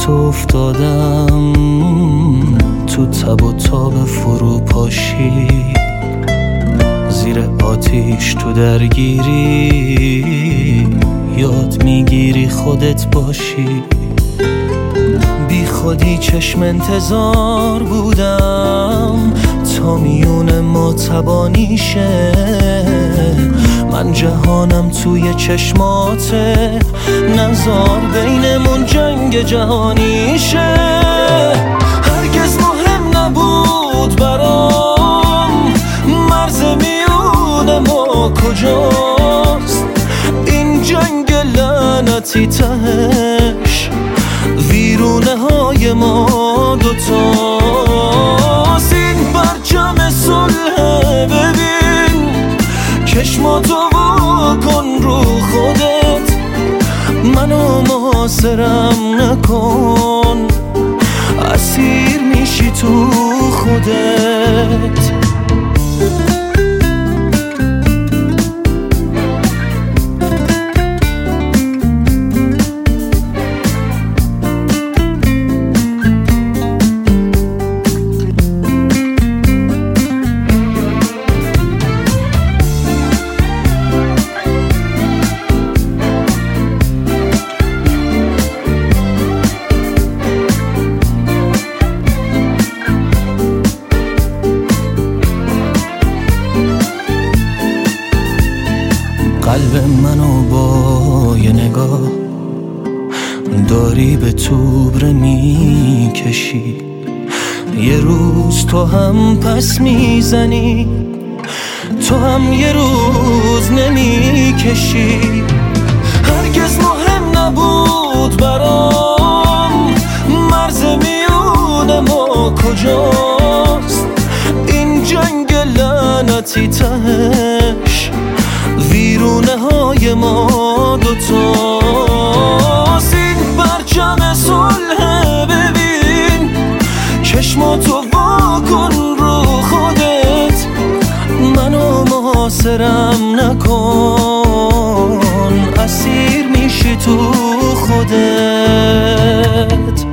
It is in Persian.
تو افتادم تو تب و تاب فروپاشی، زیر آتیش تو درگیری، یاد میگیری خودت باشی. بی خودی چشم انتظار بودم تا میون ما تبانی شه، من جهانم توی چشماته، نزار بینمون جنگ جهانی شه. هرگز مهم نبود برام مرز میون ما کجاست، این جنگ لعنتی تهش ویرونه های ما دوتاست. این پرچم صلح ببین، چشماتو واکن رو خودت، منو محاصرم نکن، اسیر میشی تو خودت. قلب منو با یه نگاه داری به توبره میکشی، یه روز تو هم پس میزنی، تو هم یه روز نمیکشی. هرگز مهم نبود برام مرز میون ما کجاست، این جنگ لعنتی تهش ویرونه های ما دوتاست. این پرچم صلح ببین، چشماتو واکن رو خودت، منو محاصرم نکن، اسیر میشی تو خودت.